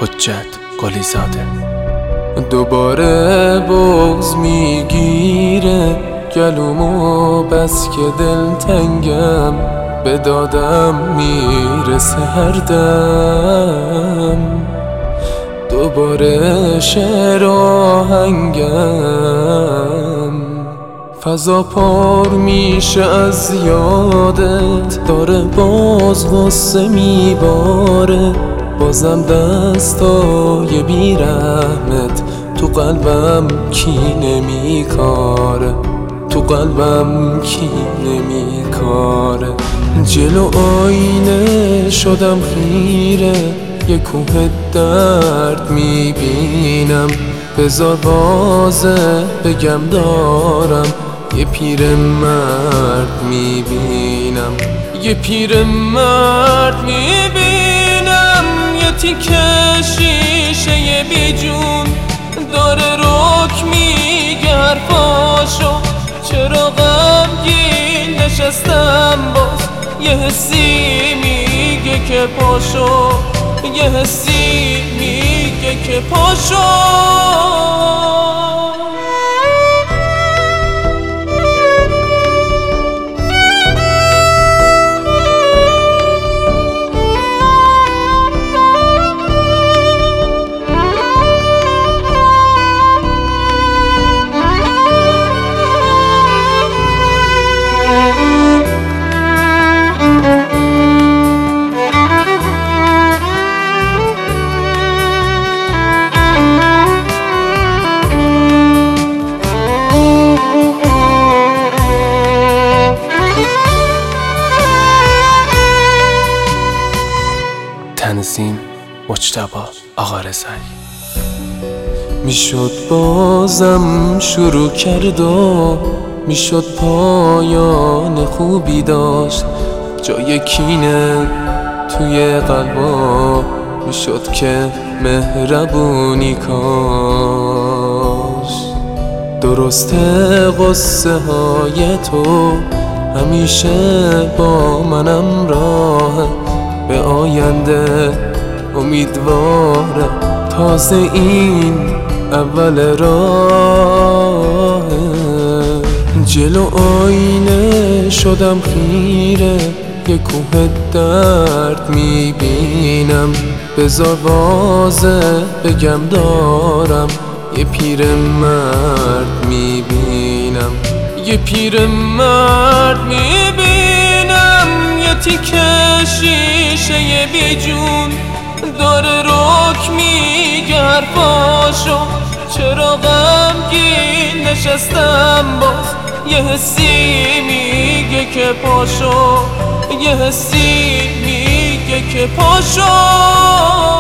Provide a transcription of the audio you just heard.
حجت قلیزاده. دوباره بغض میگیره گلومو، بس که دلتنگم به دادم میرسه هر دم. دوباره شعر آهنگم فضا پر میشه از یادت، داره باز غصه میباره، بازم دستای بیرحمت تو قلبم کینه میکاره، تو قلبم کینه میکاره. جلو آینه شدم خیره، یه کوه درد میبینم، بذار بازه بگم دارم یه پیرمرد میبینم، یه پیرمرد میبینم، یه تیکه شیشه یه بیجون داره رک میگه حرفاشو، چرا غمگین نشستم باز، یه حسی میگه که پاشو، یه حسی میگه که پاشو. تنظیم مجتبی آقارضایی. میشد بازم شروع کرد و میشد پایان خوبی داشت، جای کینه توی قلبا میشد که مهربونی کاش. درسته قصه های تو همیشه با منم راهه، به آینده امیدوارم، تازه این اول راه. جلو آینه شدم خیره، یه کوه درد میبینم، بذار واضح بگم دارم یه پیرمرد میبینم، یه پیرمرد میبینم، یه تیکه شیشه یه بیجون داره رک میگه حرفاشو، چرا غمگین نشستم باز، یه حسی میگه که پاشو، یه حسی میگه که پاشو.